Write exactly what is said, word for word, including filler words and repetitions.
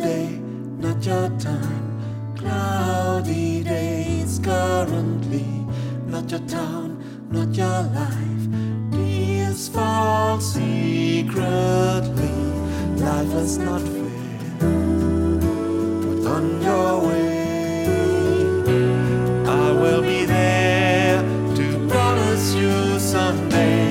day, not your time. Cloudy days currently, not your town, not your life. Tears fall secretly, life is not fair. Put on your way, I will be there to promise you someday.